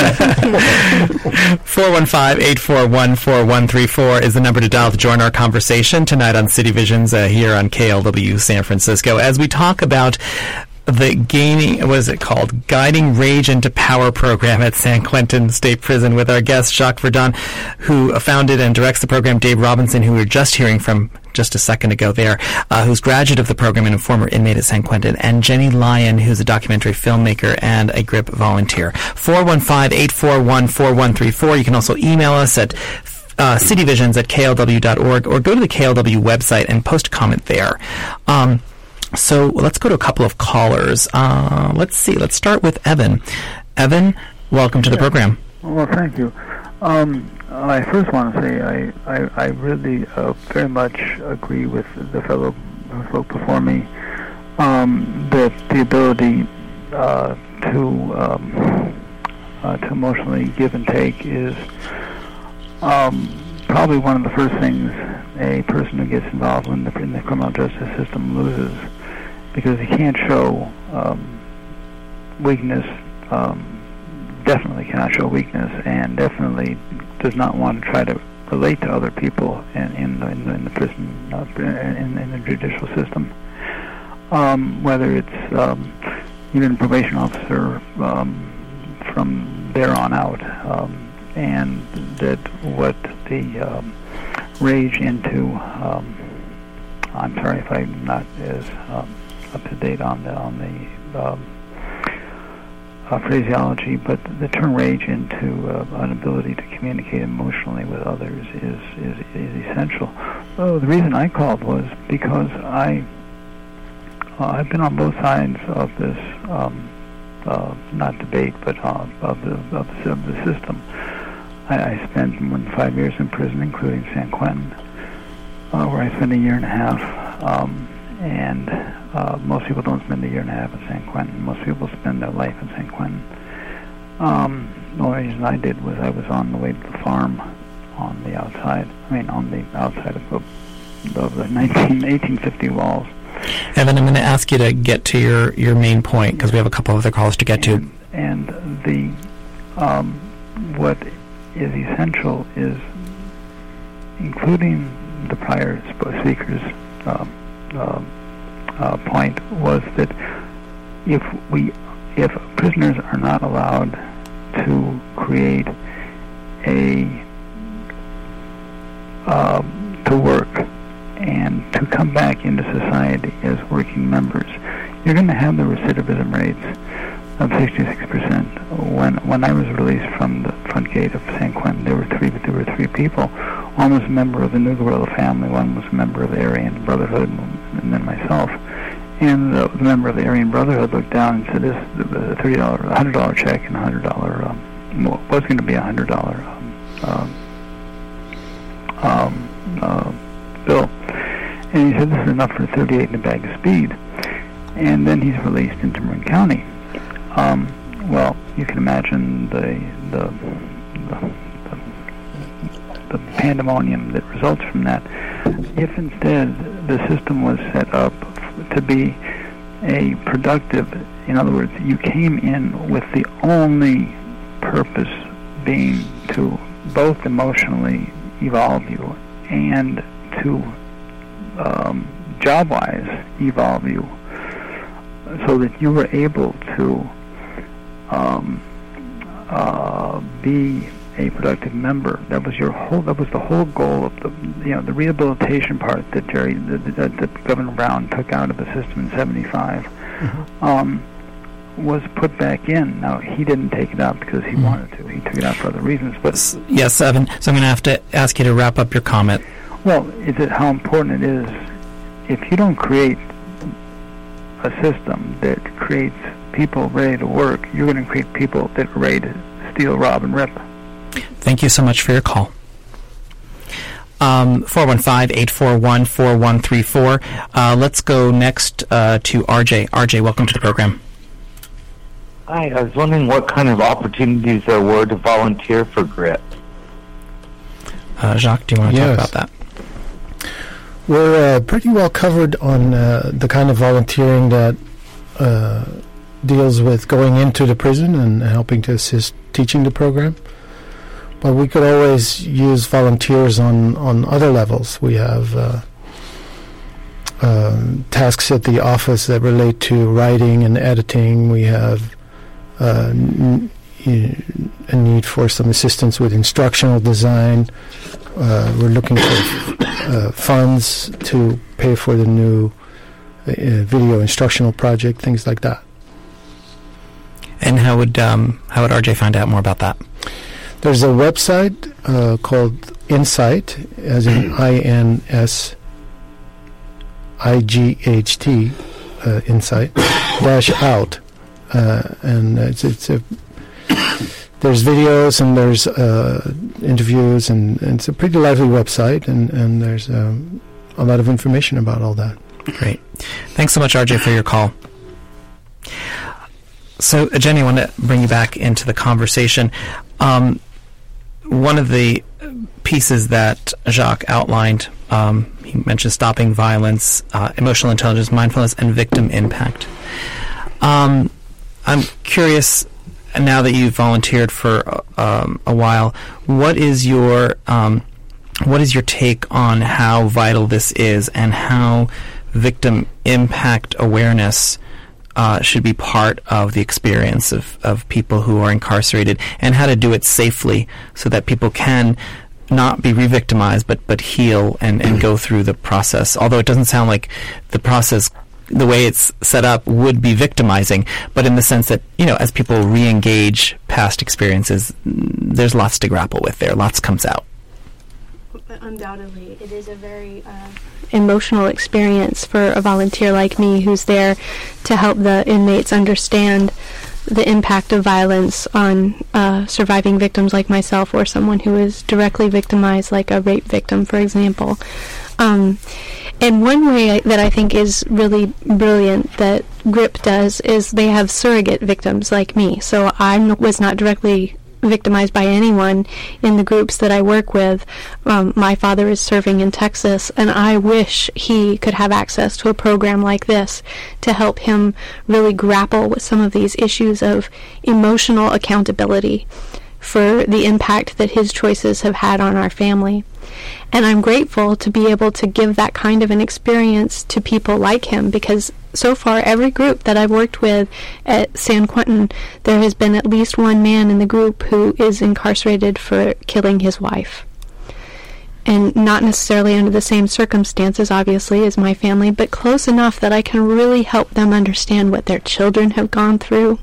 four one five, eight four one, four one three four is the number to dial to join our conversation tonight on City Visions uh, here on K L W San Francisco, as we talk about the gaining, what is it called, Guiding Rage into Power program at San Quentin State Prison with our guest, Jacques Verdon, who founded and directs the program, Dave Robinson, who we were just hearing from just a second ago there, uh, who's graduate of the program and a former inmate at San Quentin, and Jenny Lyon, who's a documentary filmmaker and a GRIP volunteer. four one five, eight four one, four one three four. You can also email us at uh, cityvisions at k l w dot org or go to the K L W website and post a comment there. Um, So let's go to a couple of callers. Uh, let's see. Let's start with Evan. Evan, welcome to the program. Well, thank you. Um, I first want to say I, I, I really uh, very much agree with the fellow folk before me um, that the ability uh, to um, uh, to emotionally give and take is um, probably one of the first things a person who gets involved in the, in the criminal justice system loses, because he can't show um, weakness, um, definitely cannot show weakness, and definitely does not want to try to relate to other people in, in, the, in, the, in the prison, uh, in, in the judicial system. Um, whether it's um, even a probation officer um, from there on out, um, and that what the um, rage into, um, I'm sorry if I'm not as um, up to date on the on the um, uh, phraseology, but the term rage into uh, an ability to communicate emotionally with others is is, is essential. Oh, the reason I called was because I uh, I've been on both sides of this um, uh, not debate, but uh, of the of the, of the system. I, I spent more than five years in prison, including San Quentin, uh, where I spent a year and a half, um, and uh, most people don't spend a year and a half at San Quentin. Most people spend their life in San Quentin. Um, the only reason I did was I was on the way to the farm on the outside. I mean, on the outside of the, of the nineteen, eighteen fifty walls. Evan, I'm going to ask you to get to your, your main point because we have a couple of other calls to get and, to. And the um, what is essential is, including the prior sp- speaker's uh, uh, uh, point, was that if we if prisoners are not allowed to create a uh, to work and to come back into society as working members, you're going to have the recidivism rates of sixty-six percent. When when I was released from the front gate of San Quentin, there were three there were three people. One was a member of the New Guerrilla family, one was a member of the Aryan Brotherhood, and then myself. And the, the member of the Aryan Brotherhood looked down and said, "This the thirty dollar, a hundred dollar check and a hundred dollar um, was going to be a hundred dollar um, um, uh, bill." And he said, "This is enough for thirty-eight and a bag of speed." And then he's released into Marin County. Um, well, you can imagine the the, the the pandemonium that results from that. If instead the system was set up to be a productive, in other words, you came in with the only purpose being to both emotionally evolve you and to um, job-wise evolve you, so that you were able to um, uh, be a productive member. That was your whole. That was the whole goal of the, you know, the rehabilitation part that Jerry, that, that, that Governor Brown took out of the system in seventy-five, mm-hmm. um, was put back in. Now he didn't take it out because he mm-hmm. wanted to. He took it out for other reasons. But yes, Evan. So I'm going to have to ask you to wrap up your comment. Well, is it how important it is if you don't create a system that creates people ready to work, you're going to create people that are ready to steal, rob, and rip. Thank you so much for your call. Um, four one five, eight four one, four one three four. Uh, let's go next uh, to R J. R J, welcome to the program. Hi, I was wondering what kind of opportunities there were to volunteer for GRIT. Uh, Jacques, do you want to yes. talk about that? We're uh, pretty well covered on uh, the kind of volunteering that uh, deals with going into the prison and helping to assist teaching the program. But we could always use volunteers on, on other levels. We have uh, uh, tasks at the office that relate to writing and editing. We have uh, n- a need for some assistance with instructional design. Uh, we're looking for uh, funds to pay for the new uh, video instructional project, things like that. And how would um, how would R J find out more about that? There's a website uh, called Insight, as in I N S I G H T, uh, Insight, dash out. Uh, and it's, it's a, there's videos and there's uh, interviews, and, and it's a pretty lively website, and, and there's um, a lot of information about all that. Great. Thanks so much, R J, for your call. So, Jenny, I want to bring you back into the conversation. Um, one of the pieces that Jacques outlined, um, he mentioned stopping violence, uh, emotional intelligence, mindfulness, and victim impact. Um, I'm curious, now that you've volunteered for um, a while, what is your um, what is your take on how vital this is, and how victim impact awareness Uh, should be part of the experience of, of people who are incarcerated, and how to do it safely so that people can not be re-victimized but, but heal and, and go through the process. Although it doesn't sound like the process, the way it's set up, would be victimizing, but in the sense that, you know, as people re-engage past experiences, there's lots to grapple with there. Lots comes out. Undoubtedly, it is a very uh, emotional experience for a volunteer like me who's there to help the inmates understand the impact of violence on uh, surviving victims like myself, or someone who is directly victimized, like a rape victim, for example. Um, and one way that I think is really brilliant that GRIP does is they have surrogate victims like me. So I n- was not directly victimized by anyone in the groups that I work with. Um, my father is serving in Texas, and I wish he could have access to a program like this to help him really grapple with some of these issues of emotional accountability for the impact that his choices have had on our family. And I'm grateful to be able to give that kind of an experience to people like him, because so far every group that I've worked with at San Quentin, there has been at least one man in the group who is incarcerated for killing his wife. And not necessarily under the same circumstances, obviously, as my family, but close enough that I can really help them understand what their children have gone through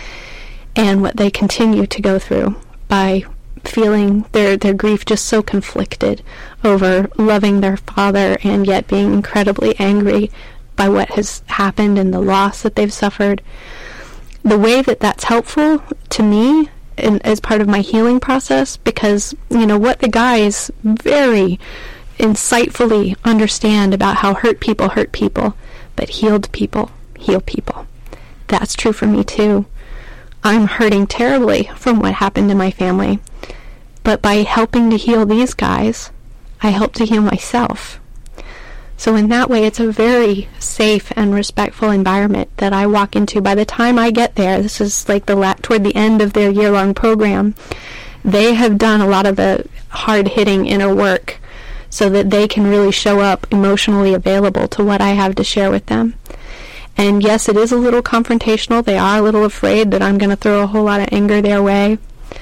and what they continue to go through by feeling their, their grief just so conflicted over loving their father and yet being incredibly angry by what has happened and the loss that they've suffered. The way that that's helpful to me in, as part of my healing process, because, you know, what the guys very insightfully understand about how hurt people hurt people, but healed people heal people. That's true for me too. I'm hurting terribly from what happened to my family. But by helping to heal these guys, I help to heal myself. So in that way, it's a very safe and respectful environment that I walk into. By the time I get there, this is like the la- toward the end of their year-long program, they have done a lot of the hard-hitting inner work so that they can really show up emotionally available to what I have to share with them. And yes, it is a little confrontational. They are a little afraid that I'm going to throw a whole lot of anger their way.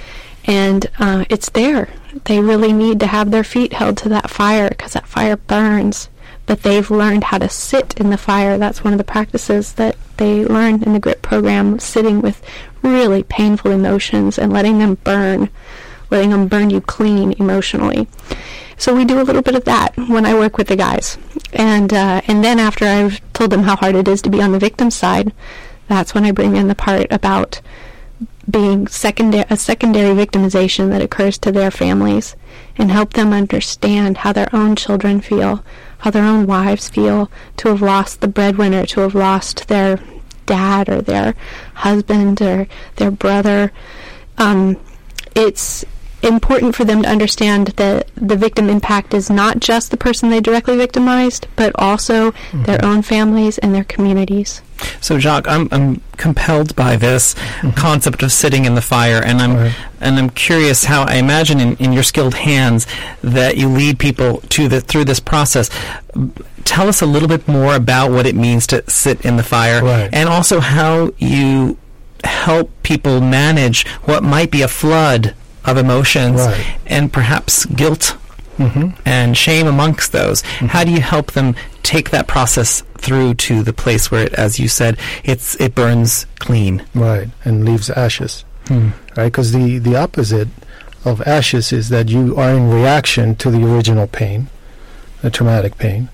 And uh, it's there. They really need to have their feet held to that fire because that fire burns. But they've learned how to sit in the fire. That's one of the practices that they learned in the GRIP program, sitting with really painful emotions and letting them burn, letting them burn you clean emotionally. So we do a little bit of that when I work with the guys. And uh, and then after I've told them how hard it is to be on the victim side, that's when I bring in the part about being secondary, a secondary victimization that occurs to their families, and help them understand how their own children feel, how their own wives feel, to have lost the breadwinner, to have lost their dad or their husband or their brother. Um, it's important for them to understand that the victim impact is not just the person they directly victimized, but also mm-hmm. their own families and their communities. So, Jacques, I'm I'm compelled by this mm-hmm. concept of sitting in the fire, and I'm right. and I'm curious how I imagine in, in your skilled hands that you lead people to the through this process. Tell us a little bit more about what it means to sit in the fire, right. and also how you help people manage what might be a flood of emotions right. and perhaps guilt mm-hmm. and shame amongst those. Mm-hmm. How do you help them take that process through to the place where, it, as you said, it's it burns clean? Right, and leaves ashes. Hmm. Right, because the, the opposite of ashes is that you are in reaction to the original pain, the traumatic pain.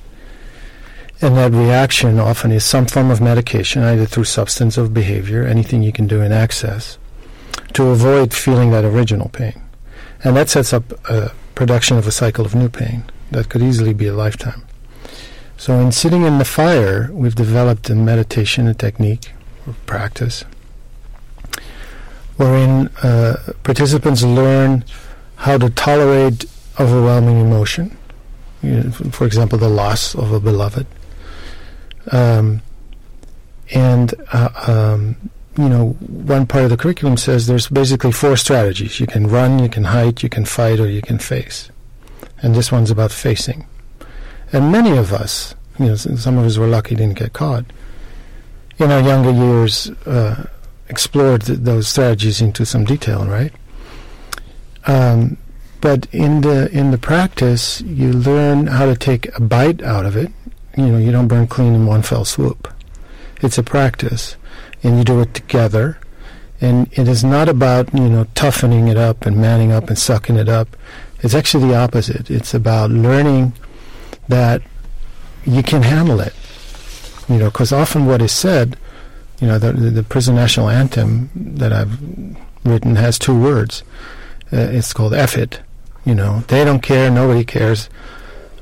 And that reaction often is some form of medication, either through substance or behavior, anything you can do in excess, to avoid feeling that original pain. And that sets up a production of a cycle of new pain that could easily be a lifetime. So in sitting in the fire, we've developed a meditation, a technique, or practice, wherein uh, participants learn how to tolerate overwhelming emotion. You know, for example, the loss of a beloved. Um, and uh, um, you know, one part of the curriculum says there's basically four strategies. You can run, you can hide, you can fight, or you can face. And this one's about facing. And many of us, you know, some of us were lucky didn't get caught, in our younger years uh, explored th- those strategies into some detail, right? Um, but in the in the practice, you learn how to take a bite out of it. You know, you don't burn clean in one fell swoop. It's a practice. And you do it together, and it is not about, you know, toughening it up and manning up and sucking it up. It's actually the opposite. It's about learning that you can handle it, you know, because often what is said, you know, the, the, the prison national anthem that I've written has two words. Uh, it's called F it, you know. They don't care, nobody cares.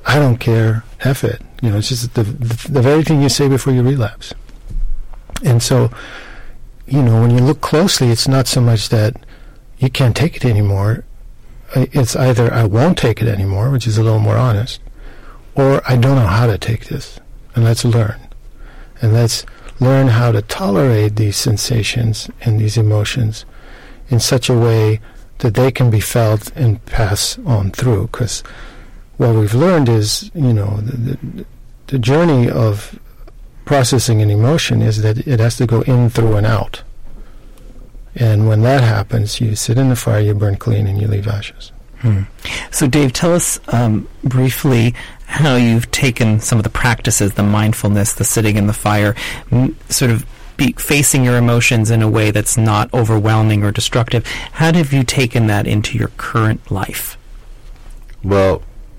I don't care, F it. You know, it's just the, the, the very thing you say before you relapse. And so, you know, when you look closely, it's not so much that you can't take it anymore. It's either I won't take it anymore, which is a little more honest, or I don't know how to take this. And let's learn. And let's learn how to tolerate these sensations and these emotions in such a way that they can be felt and pass on through. Because what we've learned is, you know, the, the, the journey of processing an emotion is that it has to go in, through, and out. And when that happens, you sit in the fire, you burn clean, and you leave ashes. Hmm. So, Dave, tell us um, briefly how you've taken some of the practices, the mindfulness, the sitting in the fire, m- sort of be facing your emotions in a way that's not overwhelming or destructive. How have you taken that into your current life? Well,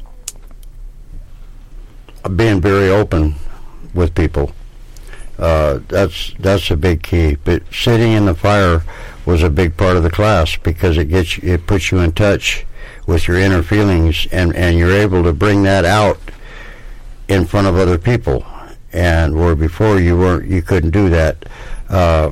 being very open with people. Uh, that's that's a big key. But sitting in the fire was a big part of the class because it gets you, it puts you in touch with your inner feelings, and, and you're able to bring that out in front of other people. And where before you weren't, you couldn't do that. Uh,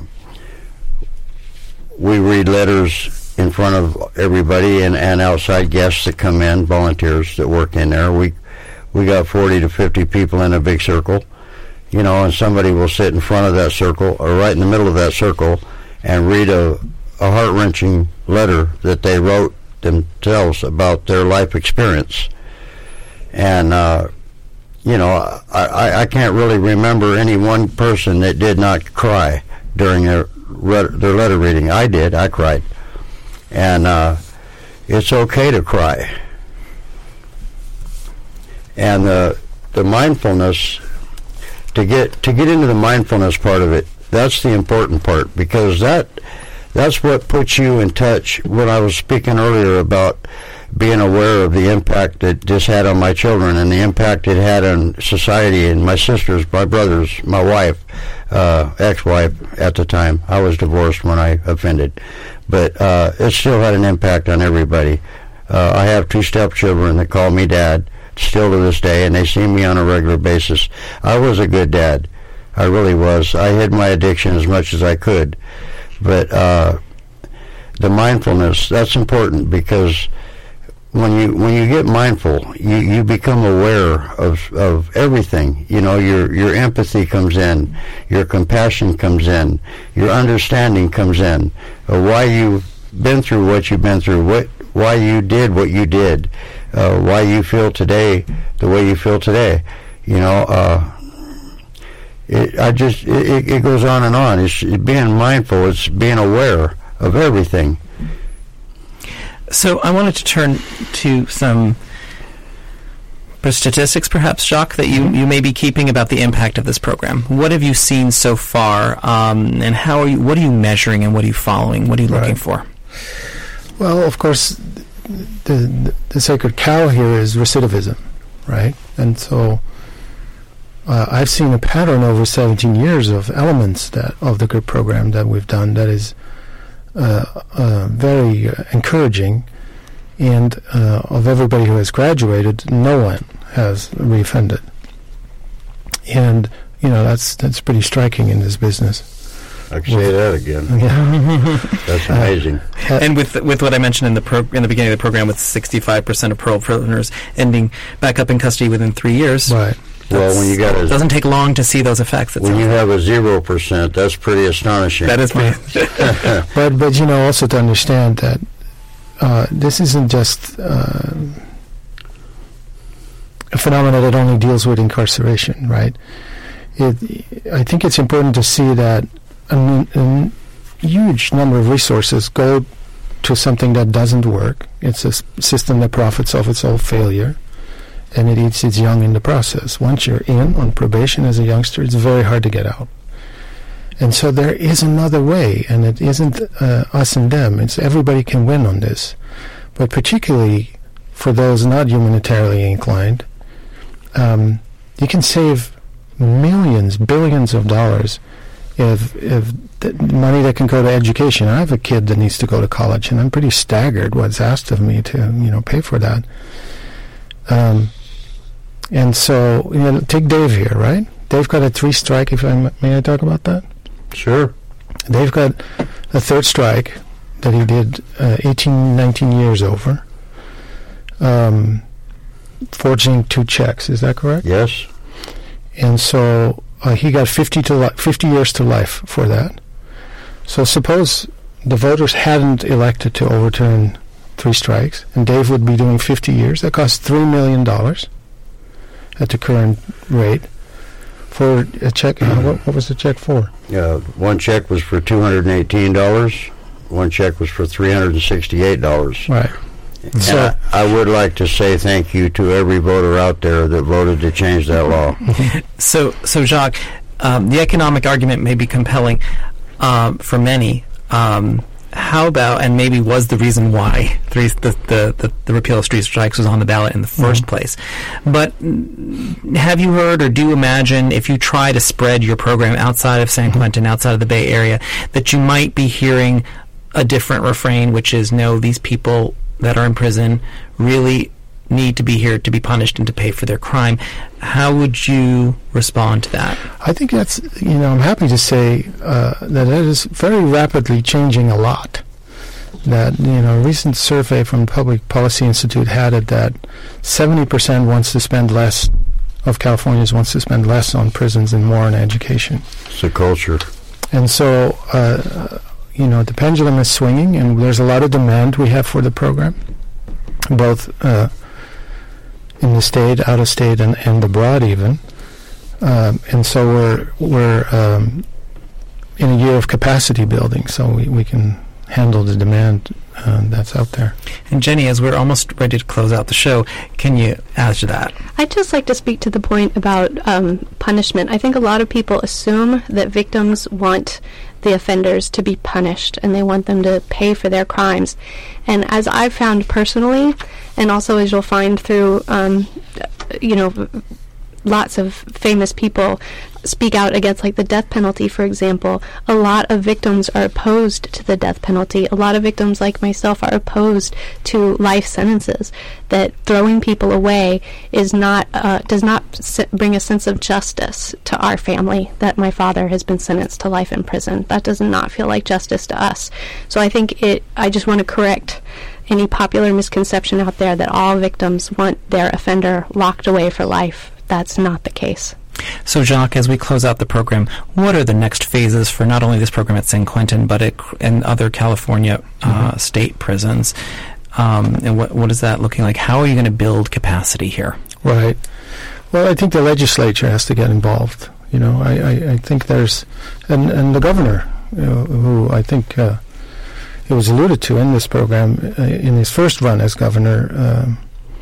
we read letters in front of everybody and, and outside guests that come in, volunteers that work in there. We we got forty to fifty people in a big circle. You know, and somebody will sit in front of that circle or right in the middle of that circle and read a, a heart-wrenching letter that they wrote themselves about their life experience. And, uh, you know, I, I, I can't really remember any one person that did not cry during their, their letter reading. I did. I cried. And uh, it's okay to cry. And the the mindfulness... To get to get into the mindfulness part of it, that's the important part, because that that's what puts you in touch. When I was speaking earlier about being aware of the impact that this had on my children and the impact it had on society and my sisters, my brothers, my wife, uh, ex-wife at the time. I was divorced when I offended, but uh, it still had an impact on everybody. Uh, I have two stepchildren that call me dad. Still to this day, and they see me on a regular basis. I was a good dad. I really was. I hid my addiction as much as I could. But uh, the mindfulness, that's important, because when you when you get mindful, you, you become aware of, of everything. You know, your your empathy comes in, your compassion comes in, your understanding comes in, of why you've been through what you've been through, what why you did what you did. Uh, why you feel today the way you feel today, you know. Uh, it, I just it, it goes on and on. It's it being mindful. It's being aware of everything. So I wanted to turn to some statistics, perhaps, Jacques, that you, you may be keeping about the impact of this program. What have you seen so far, um, and how are you? What are you measuring, and what are you following? What are you looking Right. for? Well, of course, the the sacred cow here is recidivism, right? And so uh, I've seen a pattern over seventeen years of elements that of the group program that we've done that is uh, uh, very uh, encouraging. And uh, of everybody who has graduated, no one has reoffended. And you know that's that's pretty striking in this business. I can say that again. Yeah. That's amazing. Uh, And with with what I mentioned in the pro- in the beginning of the program, with sixty-five percent of parole prisoners ending back up in custody within three years, right. Well, when you got it a doesn't take long to see those effects. when you have a zero percent, that's pretty astonishing. That is pretty. But but you know also to understand that uh, this isn't just uh, a phenomenon that only deals with incarceration, right? It, I think it's important to see that a, n- a n- huge number of resources go to something that doesn't work. It's a s- system that profits off its own failure, and it eats its young in the process. Once you're in on probation as a youngster, it's very hard to get out. And so there is another way, and it isn't uh, us and them. It's everybody can win on this. But particularly for those not humanitarily inclined, um, you can save millions, billions of dollars if if th- money that can go to education. I have a kid that needs to go to college, and I'm pretty staggered what's asked of me to you know pay for that. Um, And so, you know, take Dave here, right? Dave got a three strike, if I m- may I talk about that? Sure. Dave got a third strike that he did uh, eighteen, nineteen years over, um, forging two checks. Is that correct? Yes. And so uh, he got fifty to li- fifty years to life for that. So suppose the voters hadn't elected to overturn three strikes, and Dave would be doing fifty years. That costs three million dollars at the current rate for a check. Uh, what, what was the check for? Uh, one check was for two hundred eighteen dollars. One check was for three hundred sixty-eight dollars. Right. And So I, I would like to say thank you to every voter out there that voted to change that law. So, so Jacques, um, the economic argument may be compelling um, for many. Um, how about, and maybe was the reason why three, the, the, the, the repeal of street strikes was on the ballot in the first mm-hmm. place. But mm, have you heard or do you imagine, if you try to spread your program outside of San Quentin, outside of the Bay Area, that you might be hearing a different refrain, which is, no, these people that are in prison really need to be here to be punished and to pay for their crime. How would you respond to that? I think that's, you know, I'm happy to say uh, that it is very rapidly changing a lot. That, you know, a recent survey from the Public Policy Institute had it that seventy percent wants to spend less, of Californians wants to spend less on prisons and more on education. It's a culture. And so, uh, you know, the pendulum is swinging, and there's a lot of demand we have for the program, both uh, in the state, out of state, and, and abroad even. Um, and so we're we're um, in a year of capacity building, so we, we can handle the demand uh, that's out there. And Jenny, as we're almost ready to close out the show, can you add to that? I'd just like to speak to the point about um, punishment. I think a lot of people assume that victims want the offenders to be punished, and they want them to pay for their crimes. And as I've found personally, and also as you'll find through, um, you know, lots of famous people speak out against, like, the death penalty, for example, a lot of victims are opposed to the death penalty. A lot of victims, like myself, are opposed to life sentences. That throwing people away is not uh, does not s- bring a sense of justice to our family. That my father has been sentenced to life in prison. That does not feel like justice to us. So I think it. I just want to correct any popular misconception out there that all victims want their offender locked away for life. That's not the case. So, Jacques, as we close out the program, what are the next phases for not only this program at San Quentin, but at, in other California uh, mm-hmm. state prisons? Um, and what what is that looking like? How are you going to build capacity here? Right. Well, I think the legislature has to get involved. You know, I, I, I think there's, and, and the governor, you know, who I think uh, it was alluded to in this program, uh, in his first run as governor, um,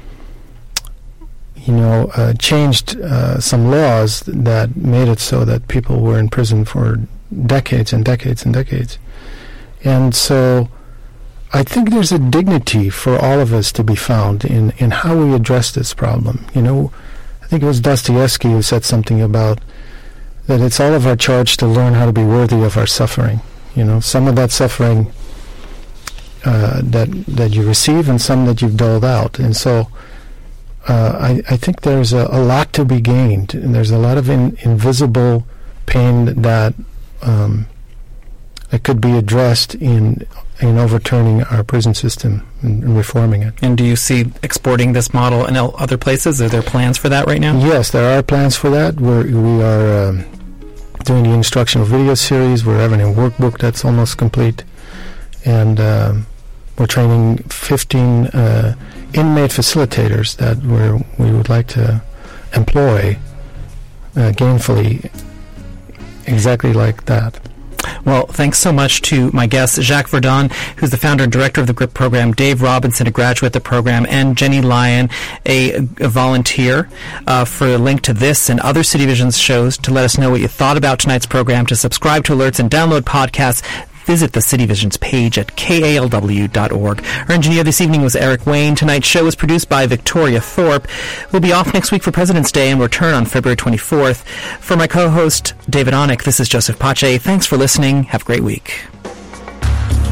you know, uh, changed uh, some laws that made it so that people were in prison for decades and decades and decades. And so I think there's a dignity for all of us to be found in, in how we address this problem. You know, I think it was Dostoevsky who said something about that it's all of our charge to learn how to be worthy of our suffering. You know, some of that suffering uh, that that you receive and some that you've doled out. And so Uh, I, I think there's a, a lot to be gained, and there's a lot of in, invisible pain that um, that could be addressed in in overturning our prison system and, and reforming it. And do you see exporting this model in el- other places? Are there plans for that right now? Yes, there are plans for that. We're, we are um, doing the instructional video series. We're having a workbook that's almost complete, and um, we're training fifteen uh, inmate facilitators that we're, we would like to employ uh, gainfully, exactly like that. Well, thanks so much to my guests, Jacques Verdon, who's the founder and director of the GRIP program, Dave Robinson, a graduate of the program, and Jenny Lyon, a, a volunteer. Uh, for a link to this and other City Visions shows, to let us know what you thought about tonight's program, to subscribe to alerts and download podcasts, visit the City Visions page at K A L W dot org. Our engineer this evening was Eric Wayne. Tonight's show was produced by Victoria Thorpe. We'll be off next week for President's Day and return on February twenty-fourth. For my co-host, David Onick, this is Joseph Pache. Thanks for listening. Have a great week.